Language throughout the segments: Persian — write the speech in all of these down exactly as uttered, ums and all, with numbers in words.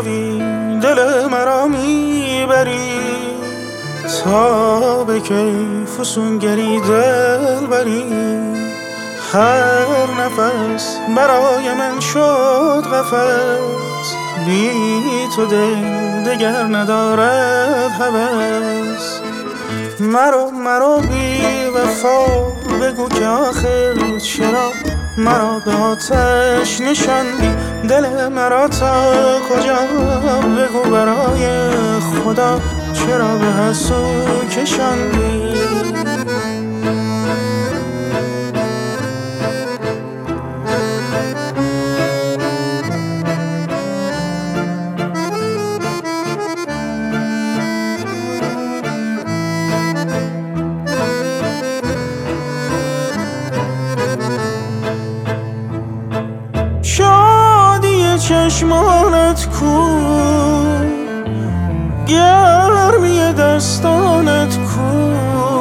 روی دل مرا میبری، تا به کی فسونگری دل بری. هر نفس برای من شد قفس، بی تو دل دگر ندارد هوس. مرا مرا بی وفا بگو که آخر چرا مرا به آتش نشاندی، دل مرا تا کجا بگو برای خدا چرا به هر سو کشاندی. شادی چشمانت کو، گرمی دستانت کو،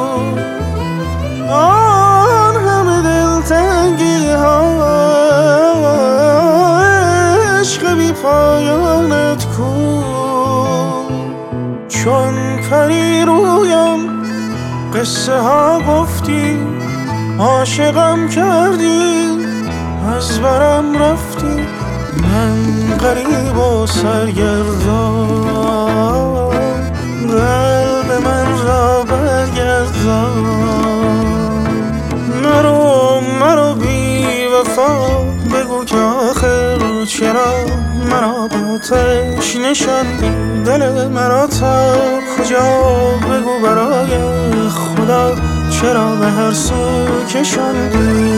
آن همه دلتنگی ها عشق بی پایانت کو. چون پری رویم قصه ها گفتی، عاشقم کردی از برم رفتی. من غریب و سرگردان، قلب من را برگردان. مرو مرو بی وفا بگو که آخر چرا مرا به آتش نشاندی، دل مرا تا کجا بگو برای خدا چرا به هر سو کشاندی.